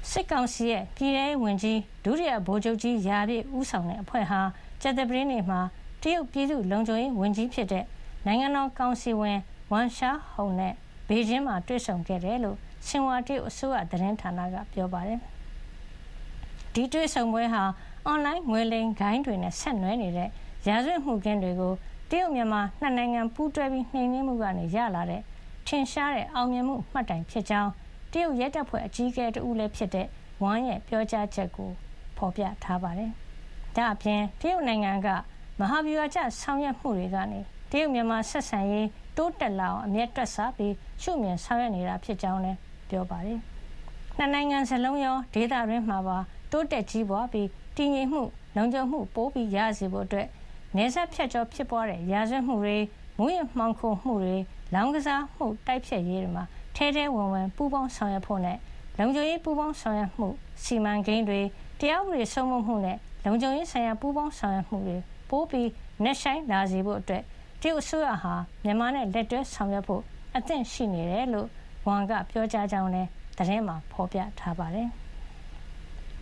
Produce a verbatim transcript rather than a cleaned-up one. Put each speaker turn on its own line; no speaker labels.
စစ်ကောင်စီရဲ့ပြည်ထောင်ဝင်ကြီးဒုတိယဗိုလ်ချုပ်ကြီးရာပြည့်ဦးဆောင်တဲ့အဖွဲ့ဟာကြာသပတေးနေ့မှာတရုတ်ပြည်သူ့လုံခြုံရေးဝန်ကြီးဖြစ်တဲ့နိုင်ငံတော်ကောင်စီဝင်ဝမ်ရှာဟုံနဲ့ဘေကျင်းမှာတွေ့ဆုံခဲ့တယ်လို့ဆင်ဟွာတရုတ်အစိုးရသတင်းဌာနကပြောပါတယ်။ဒီတွေ့ဆုံပွဲဟာအွန်လိုင်းငွေလိမ်ဂိုဏ်းတွေနဲ့ဆက်နွယ်နေတဲ့ရာဇဝတ်မှုခင်းတွေကိုတရုတ်မြန်မာနှစ်နိုင်ငံပူးတွဲပြီးနှိမ်နင်းမှုကနေရလာတဲ့ထင်ရှားတဲ့အောင်မြင်မှုမှတ်တိုင်ဖြစ်ကြောင်းတရုတ်ရဲတပ်ဖွဲ့အကြီးအကဲတဦးလည်းဖြစ်တဲ့ဝမ်ရဲ့ပြောကြားချက်ကိုဖော်ပြထားပါတယ်။ဒါ့အပြင်တရုတ်နိုင်ငံကမဟာဗျူဟာကျဆောင်ရွက်မှုတွေကနေတရုတ်မြန်မာဆက်ဆံရေးတိုးတက်လာအောင်အမြဲတွက်ဆပြီးရှုမြင်ဆောင်ရွက်နေတာဖြစ်ကြောင်းလည်းပြောပါတယ်။နှစ်နိုင်ငံစလုံးရောဒေသတွင်းမှာပါတိုးတက်ကြီးပွားပြီးတည်ငြိမ်မှုလုံခြုံမှုပိုပြီးရစေဖို့အတွက်နေဆက်ဖြတ်ကျော်ဖြစ်ပွားတဲ့ရာဇဝတ်မှုတွေမူးယစ်မှောင်ခိုမှုတွေလောင်းကစားမှုတိုက်ဖျက်ရေးတွေမှာထဲထဲဝင်ဝင်ပူးပေါင်းဆောင်ရွက်ဖို့နဲ့လုံခြုံရေးပူးပေါင်းဆောင်ရွက်မှုစီမံကိန်းတွေတရားဥပဒေစိုးမိုးမှုနဲ့လုံခြုံရေးဆိုင်ရာပူးပေါင်းဆောင်ရွက်မှုတွေပိုပြီးနှက်ဆိုင်လာစေဖို့အတွက်တရုတ်အစိုးရဟာမြန်မာနဲ့လက်တွဲဆောင်ရွက်ဖို့အသင့်ရှိနေတယ်လို့ဝမ်ကပြောကြားကြောင်းလည်းသတင်းမှာဖော်ပြထားပါတယ်။